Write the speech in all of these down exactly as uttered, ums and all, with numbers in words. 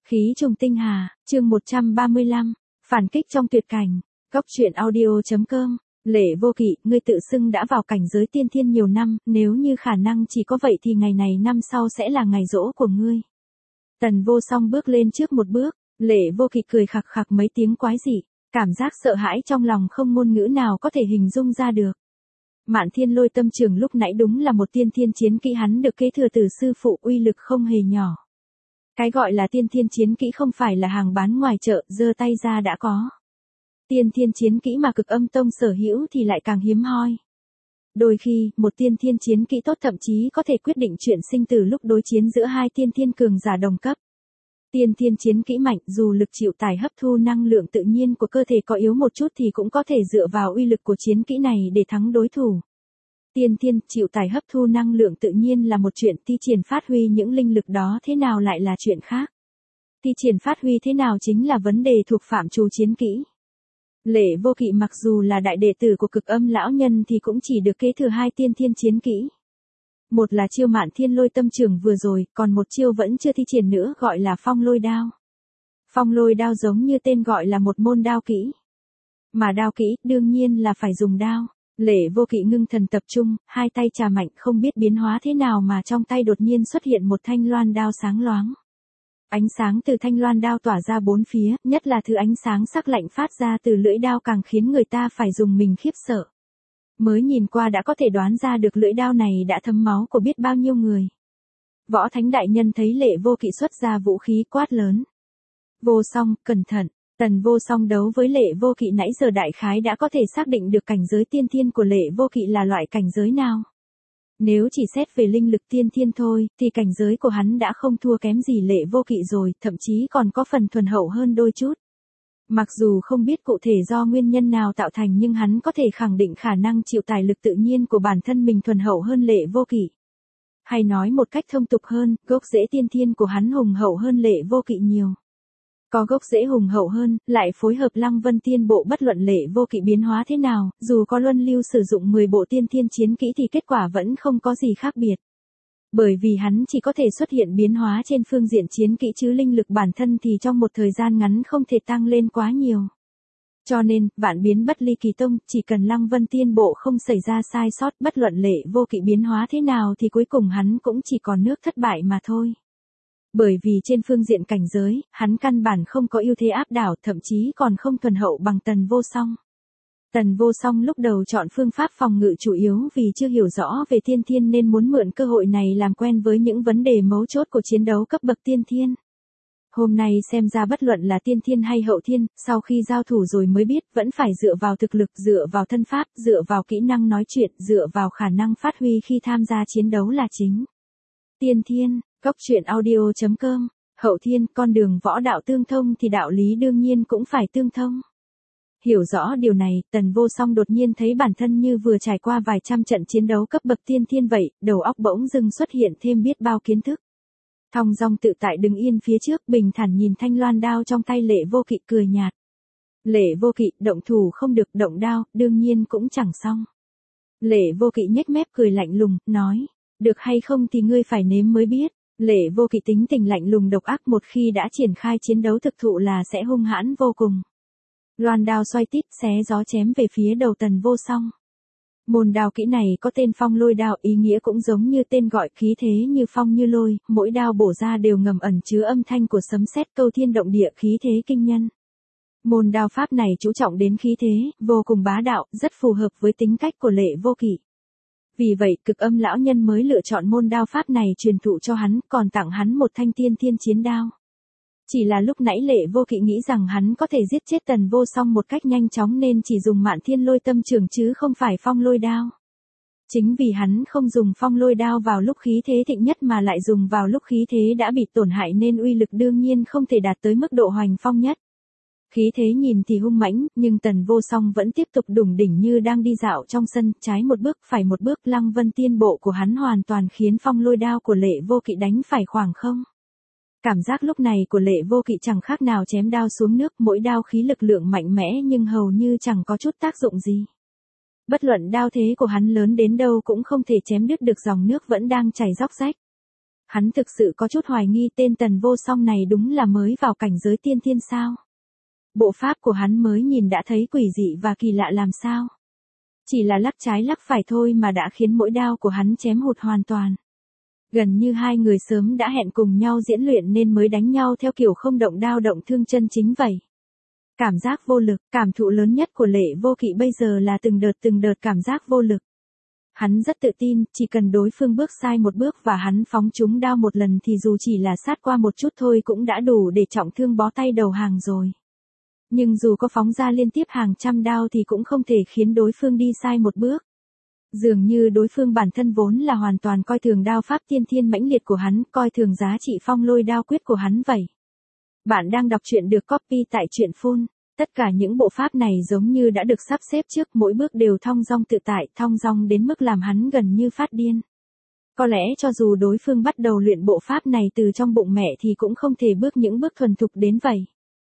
Khí trùng tinh hà, chương một trăm ba mươi lăm, phản kích trong tuyệt cảnh, góc truyện audio.com, Lệ Vô Kỵ, ngươi tự xưng đã vào cảnh giới tiên thiên nhiều năm, nếu như khả năng chỉ có vậy thì ngày này năm sau sẽ là ngày giỗ của ngươi. Tần Vô Song bước lên trước một bước, Lệ Vô Kỵ cười khặc khặc mấy tiếng quái dị, cảm giác sợ hãi trong lòng không ngôn ngữ nào có thể hình dung ra được. Mạn Thiên Lôi Tâm Trường lúc nãy đúng là một tiên thiên chiến kỹ, hắn được kế thừa từ sư phụ, uy lực không hề nhỏ. Cái gọi là tiên thiên chiến kỹ không phải là hàng bán ngoài chợ, giơ tay ra đã có. Tiên thiên chiến kỹ mà Cực Âm Tông sở hữu thì lại càng hiếm hoi. Đôi khi, một tiên thiên chiến kỹ tốt thậm chí có thể quyết định chuyện sinh tử lúc đối chiến giữa hai tiên thiên cường giả đồng cấp. Tiên thiên chiến kỹ mạnh, dù lực chịu tải hấp thu năng lượng tự nhiên của cơ thể có yếu một chút thì cũng có thể dựa vào uy lực của chiến kỹ này để thắng đối thủ. Tiên thiên chịu tải hấp thu năng lượng tự nhiên là một chuyện, thi triển phát huy những linh lực đó thế nào lại là chuyện khác. Thi triển phát huy thế nào chính là vấn đề thuộc phạm trù chiến kỹ. Lệ Vô Kỵ mặc dù là đại đệ tử của Cực Âm lão nhân thì cũng chỉ được kế thừa hai tiên thiên chiến kỹ. Một là chiêu Mạn Thiên Lôi Tâm Trường vừa rồi, còn một chiêu vẫn chưa thi triển nữa gọi là Phong Lôi Đao. Phong Lôi Đao giống như tên gọi là một môn đao kỹ. Mà đao kỹ, đương nhiên là phải dùng đao. Lệ Vô Kỵ ngưng thần tập trung, hai tay chà mạnh không biết biến hóa thế nào mà trong tay đột nhiên xuất hiện một thanh loan đao sáng loáng. Ánh sáng từ thanh loan đao tỏa ra bốn phía, nhất là thứ ánh sáng sắc lạnh phát ra từ lưỡi đao càng khiến người ta phải dùng mình khiếp sợ. Mới nhìn qua đã có thể đoán ra được lưỡi đao này đã thấm máu của biết bao nhiêu người. Võ Thánh đại nhân thấy Lệ Vô Kỵ xuất ra vũ khí quát lớn. Vô Song, cẩn thận. Tần Vô Song đấu với Lệ Vô Kỵ nãy giờ đại khái đã có thể xác định được cảnh giới tiên thiên của Lệ Vô Kỵ là loại cảnh giới nào. Nếu chỉ xét về linh lực tiên thiên thôi, thì cảnh giới của hắn đã không thua kém gì Lệ Vô Kỵ rồi, thậm chí còn có phần thuần hậu hơn đôi chút. Mặc dù không biết cụ thể do nguyên nhân nào tạo thành nhưng hắn có thể khẳng định khả năng chịu tải lực tự nhiên của bản thân mình thuần hậu hơn Lệ Vô Kỵ. Hay nói một cách thông tục hơn, gốc rễ tiên thiên của hắn hùng hậu hơn Lệ Vô Kỵ nhiều. Có gốc rễ hùng hậu hơn, lại phối hợp Lăng Vân Tiên Bộ, bất luận Lệ Vô Kỵ biến hóa thế nào, dù có luân lưu sử dụng mười bộ tiên thiên chiến kỹ thì kết quả vẫn không có gì khác biệt. Bởi vì hắn chỉ có thể xuất hiện biến hóa trên phương diện chiến kỹ chứ linh lực bản thân thì trong một thời gian ngắn không thể tăng lên quá nhiều. Cho nên, vạn biến bất ly kỳ tông, chỉ cần Lăng Vân Tiên Bộ không xảy ra sai sót, bất luận Lệ Vô Kỵ biến hóa thế nào thì cuối cùng hắn cũng chỉ còn nước thất bại mà thôi. Bởi vì trên phương diện cảnh giới, hắn căn bản không có ưu thế áp đảo, thậm chí còn không thuần hậu bằng Tần Vô Song. Tần Vô Song lúc đầu chọn phương pháp phòng ngự chủ yếu vì chưa hiểu rõ về tiên thiên nên muốn mượn cơ hội này làm quen với những vấn đề mấu chốt của chiến đấu cấp bậc tiên thiên. Hôm nay xem ra bất luận là tiên thiên hay hậu thiên, sau khi giao thủ rồi mới biết vẫn phải dựa vào thực lực, dựa vào thân pháp, dựa vào kỹ năng nói chuyện, dựa vào khả năng phát huy khi tham gia chiến đấu là chính. Tiên thiên, góc truyện audio.com, hậu thiên, con đường võ đạo tương thông thì đạo lý đương nhiên cũng phải tương thông. Hiểu rõ điều này, Tần Vô Song đột nhiên thấy bản thân như vừa trải qua vài trăm trận chiến đấu cấp bậc tiên thiên vậy, đầu óc bỗng dưng xuất hiện thêm biết bao kiến thức. Thong dong tự tại đứng yên phía trước, bình thản nhìn thanh loan đao trong tay Lệ Vô Kỵ cười nhạt. Lệ Vô Kỵ, động thủ không được, động đao, đương nhiên cũng chẳng xong. Lệ Vô Kỵ nhếch mép cười lạnh lùng, nói, được hay không thì ngươi phải nếm mới biết. Lệ Vô Kỵ tính tình lạnh lùng độc ác, một khi đã triển khai chiến đấu thực thụ là sẽ hung hãn vô cùng. Loan đao xoay tít xé gió chém về phía đầu Tần Vô Song. Môn đao kỹ này có tên Phong Lôi Đao, ý nghĩa cũng giống như tên gọi, khí thế như phong như lôi, mỗi đao bổ ra đều ngầm ẩn chứa âm thanh của sấm sét câu thiên động địa, khí thế kinh nhân. Môn đao pháp này chú trọng đến khí thế, vô cùng bá đạo, rất phù hợp với tính cách của Lệ Vô Kỵ. Vì vậy, Cực Âm lão nhân mới lựa chọn môn đao pháp này truyền thụ cho hắn, còn tặng hắn một thanh tiên thiên chiến đao. Chỉ là lúc nãy Lệ Vô Kỵ nghĩ rằng hắn có thể giết chết Tần Vô Song một cách nhanh chóng nên chỉ dùng Mạn Thiên Lôi Tâm Trường chứ không phải Phong Lôi Đao. Chính vì hắn không dùng Phong Lôi Đao vào lúc khí thế thịnh nhất mà lại dùng vào lúc khí thế đã bị tổn hại nên uy lực đương nhiên không thể đạt tới mức độ hoành phong nhất. Khí thế nhìn thì hung mãnh, nhưng Tần Vô Song vẫn tiếp tục đủng đỉnh như đang đi dạo trong sân, trái một bước phải một bước, Lăng Vân Tiên Bộ của hắn hoàn toàn khiến Phong Lôi Đao của Lệ Vô Kỵ đánh phải khoảng không. Cảm giác lúc này của Lệ Vô Kỵ chẳng khác nào chém đao xuống nước, mỗi đao khí lực lượng mạnh mẽ nhưng hầu như chẳng có chút tác dụng gì. Bất luận đao thế của hắn lớn đến đâu cũng không thể chém đứt được dòng nước vẫn đang chảy róc rách. Hắn thực sự có chút hoài nghi tên Tần Vô Song này đúng là mới vào cảnh giới tiên thiên sao. Bộ pháp của hắn mới nhìn đã thấy quỷ dị và kỳ lạ làm sao. Chỉ là lắc trái lắc phải thôi mà đã khiến mỗi đao của hắn chém hụt hoàn toàn. Gần như hai người sớm đã hẹn cùng nhau diễn luyện nên mới đánh nhau theo kiểu không động đao động thương chân chính vậy. Cảm giác vô lực, cảm thụ lớn nhất của Lệ Vô Kỵ bây giờ là từng đợt từng đợt cảm giác vô lực. Hắn rất tự tin, chỉ cần đối phương bước sai một bước và hắn phóng trúng đao một lần thì dù chỉ là sát qua một chút thôi cũng đã đủ để trọng thương bó tay đầu hàng rồi. Nhưng dù có phóng ra liên tiếp hàng trăm đao thì cũng không thể khiến đối phương đi sai một bước. Dường như đối phương bản thân vốn là hoàn toàn coi thường đao pháp tiên thiên mãnh liệt của hắn, coi thường giá trị phong lôi đao quyết của hắn vậy. Bạn đang đọc truyện được copy tại truyện phun. Tất cả những bộ pháp này giống như đã được sắp xếp trước, mỗi bước đều thong dong tự tại, thong dong đến mức làm hắn gần như phát điên. Có lẽ cho dù đối phương bắt đầu luyện bộ pháp này từ trong bụng mẹ thì cũng không thể bước những bước thuần thục đến vậy.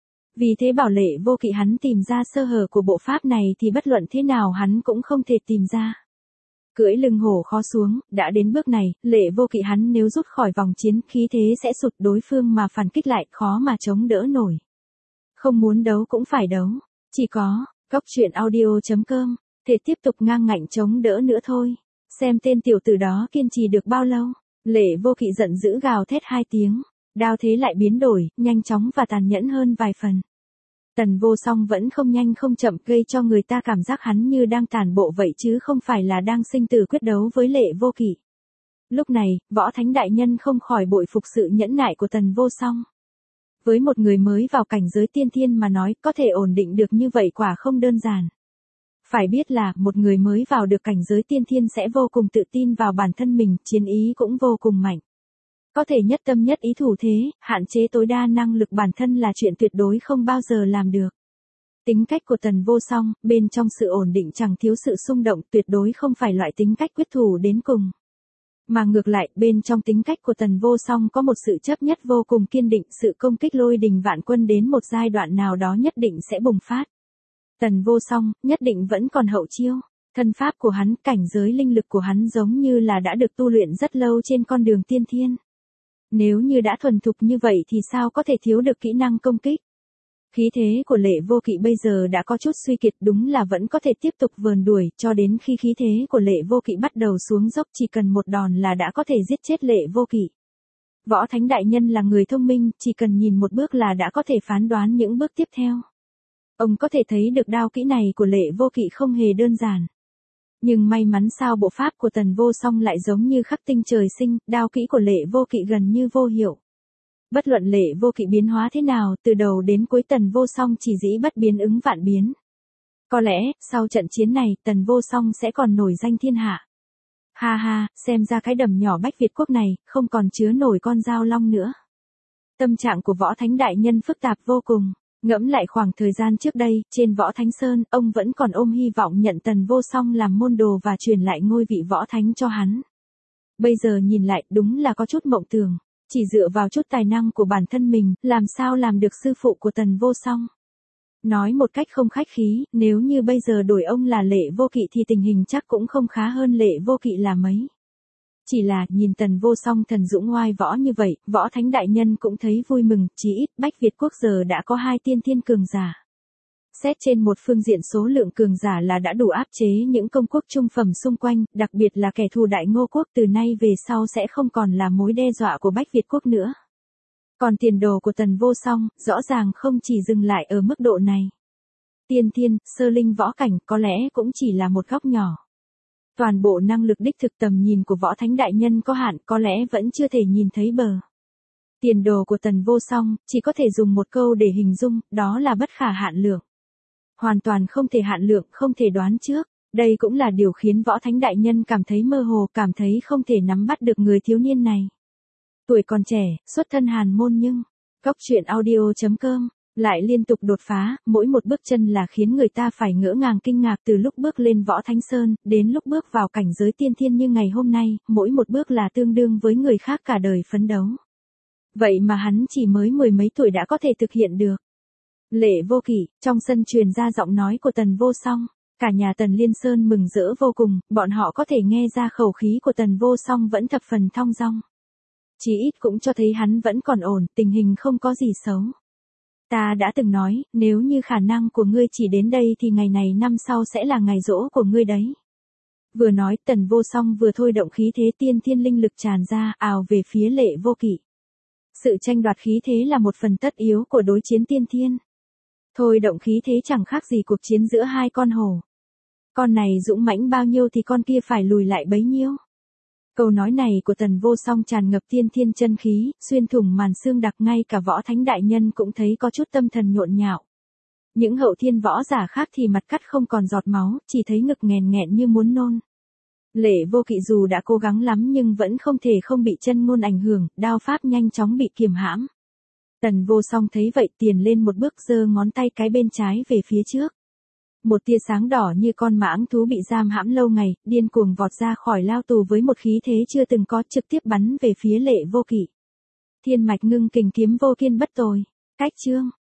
Vì thế bảo Lệ Vô Kỵ hắn tìm ra sơ hở của bộ pháp này thì bất luận thế nào hắn cũng không thể tìm ra. Cưỡi lưng hổ khó xuống, đã đến bước này, Lệ Vô Kỵ hắn nếu rút khỏi vòng chiến khí thế sẽ sụt, đối phương mà phản kích lại khó mà chống đỡ nổi. Không muốn đấu cũng phải đấu, chỉ có, góc truyện audio chấm com, thể tiếp tục ngang ngạnh chống đỡ nữa thôi. Xem tên tiểu tử đó kiên trì được bao lâu. Lệ Vô Kỵ giận dữ gào thét hai tiếng, đao thế lại biến đổi, nhanh chóng và tàn nhẫn hơn vài phần. Tần Vô Song vẫn không nhanh không chậm, gây cho người ta cảm giác hắn như đang tản bộ vậy chứ không phải là đang sinh tử quyết đấu với Lệ Vô Kỵ. Lúc này, Võ Thánh Đại Nhân không khỏi bội phục sự nhẫn nại của Tần Vô Song. Với một người mới vào cảnh giới tiên thiên mà nói, có thể ổn định được như vậy quả không đơn giản. Phải biết là, một người mới vào được cảnh giới tiên thiên sẽ vô cùng tự tin vào bản thân mình, chiến ý cũng vô cùng mạnh. Có thể nhất tâm nhất ý thủ thế, hạn chế tối đa năng lực bản thân là chuyện tuyệt đối không bao giờ làm được. Tính cách của Tần Vô Song, bên trong sự ổn định chẳng thiếu sự xung động, tuyệt đối không phải loại tính cách quyết thủ đến cùng. Mà ngược lại, bên trong tính cách của Tần Vô Song có một sự chấp nhất vô cùng kiên định, sự công kích lôi đình vạn quân đến một giai đoạn nào đó nhất định sẽ bùng phát. Tần Vô Song, nhất định vẫn còn hậu chiêu. Thân pháp của hắn, cảnh giới linh lực của hắn giống như là đã được tu luyện rất lâu trên con đường tiên thiên. Nếu như đã thuần thục như vậy thì sao có thể thiếu được kỹ năng công kích. Khí thế của Lệ Vô Kỵ bây giờ đã có chút suy kiệt, đúng là vẫn có thể tiếp tục vờn đuổi, cho đến khi khí thế của Lệ Vô Kỵ bắt đầu xuống dốc, chỉ cần một đòn là đã có thể giết chết Lệ Vô Kỵ. Võ Thánh Đại Nhân là người thông minh, chỉ cần nhìn một bước là đã có thể phán đoán những bước tiếp theo. Ông có thể thấy được đao kỹ này của Lệ Vô Kỵ không hề đơn giản. Nhưng may mắn sao bộ pháp của Tần Vô Song lại giống như khắc tinh trời sinh, đao kỹ của Lệ Vô Kỵ gần như vô hiệu. Bất luận Lệ Vô Kỵ biến hóa thế nào, từ đầu đến cuối Tần Vô Song chỉ dĩ bất biến ứng vạn biến. Có lẽ, sau trận chiến này, Tần Vô Song sẽ còn nổi danh thiên hạ. Ha ha, xem ra cái đầm nhỏ Bách Việt Quốc này, không còn chứa nổi con dao long nữa. Tâm trạng của Võ Thánh Đại Nhân phức tạp vô cùng. Ngẫm lại khoảng thời gian trước đây, trên Võ Thánh Sơn, ông vẫn còn ôm hy vọng nhận Tần Vô Song làm môn đồ và truyền lại ngôi vị Võ Thánh cho hắn. Bây giờ nhìn lại, đúng là có chút mộng tưởng. Chỉ dựa vào chút tài năng của bản thân mình, làm sao làm được sư phụ của Tần Vô Song. Nói một cách không khách khí, nếu như bây giờ đổi ông là Lệ Vô Kỵ thì tình hình chắc cũng không khá hơn Lệ Vô Kỵ là mấy. Chỉ là, nhìn Tần Vô Song thần dũng oai võ như vậy, Võ Thánh Đại Nhân cũng thấy vui mừng, chí ít Bách Việt Quốc giờ đã có hai tiên thiên cường giả. Xét trên một phương diện số lượng cường giả là đã đủ áp chế những công quốc trung phẩm xung quanh, đặc biệt là kẻ thù Đại Ngô Quốc từ nay về sau sẽ không còn là mối đe dọa của Bách Việt Quốc nữa. Còn tiền đồ của Tần Vô Song, rõ ràng không chỉ dừng lại ở mức độ này. Tiên thiên, sơ linh võ cảnh có lẽ cũng chỉ là một góc nhỏ. Toàn bộ năng lực đích thực tầm nhìn của Võ Thánh Đại Nhân có hạn, có lẽ vẫn chưa thể nhìn thấy bờ. Tiền đồ của Tần Vô Song, chỉ có thể dùng một câu để hình dung, đó là bất khả hạn lượng. Hoàn toàn không thể hạn lượng, không thể đoán trước. Đây cũng là điều khiến Võ Thánh Đại Nhân cảm thấy mơ hồ, cảm thấy không thể nắm bắt được người thiếu niên này. Tuổi còn trẻ, xuất thân hàn môn nhưng, góc truyện audio chấm com, lại liên tục đột phá, mỗi một bước chân là khiến người ta phải ngỡ ngàng kinh ngạc, từ lúc bước lên Võ Thánh Sơn, đến lúc bước vào cảnh giới tiên thiên như ngày hôm nay, mỗi một bước là tương đương với người khác cả đời phấn đấu. Vậy mà hắn chỉ mới mười mấy tuổi đã có thể thực hiện được. Lệ Vô Kỵ, trong sân truyền ra giọng nói của Tần Vô Song, cả nhà Tần Liên Sơn mừng rỡ vô cùng, bọn họ có thể nghe ra khẩu khí của Tần Vô Song vẫn thập phần thong dong. Chí ít cũng cho thấy hắn vẫn còn ổn, tình hình không có gì xấu. Ta đã từng nói, nếu như khả năng của ngươi chỉ đến đây thì ngày này năm sau sẽ là ngày giỗ của ngươi đấy. Vừa nói Tần Vô Song vừa thôi động khí thế tiên thiên linh lực tràn ra, ào về phía Lệ Vô Kỵ. Sự tranh đoạt khí thế là một phần tất yếu của đối chiến tiên thiên. Thôi động khí thế chẳng khác gì cuộc chiến giữa hai con hổ. Con này dũng mãnh bao nhiêu thì con kia phải lùi lại bấy nhiêu. Câu nói này của Tần Vô Song tràn ngập tiên thiên chân khí, xuyên thủng màn xương đặc, ngay cả Võ Thánh đại nhân cũng thấy có chút tâm thần nhộn nhạo. Những hậu thiên võ giả khác thì mặt cắt không còn giọt máu, chỉ thấy ngực nghèn nghẹn như muốn nôn. Lệ Vô Kỵ dù đã cố gắng lắm nhưng vẫn không thể không bị chân ngôn ảnh hưởng, đao pháp nhanh chóng bị kiềm hãm. Tần Vô Song thấy vậy tiền lên một bước, giơ ngón tay cái bên trái về phía trước. Một tia sáng đỏ như con mãng thú bị giam hãm lâu ngày, điên cuồng vọt ra khỏi lao tù với một khí thế chưa từng có, trực tiếp bắn về phía Lệ Vô Kỵ. Thiên mạch ngưng kình, kiếm vô kiên bất tồi. Cách chương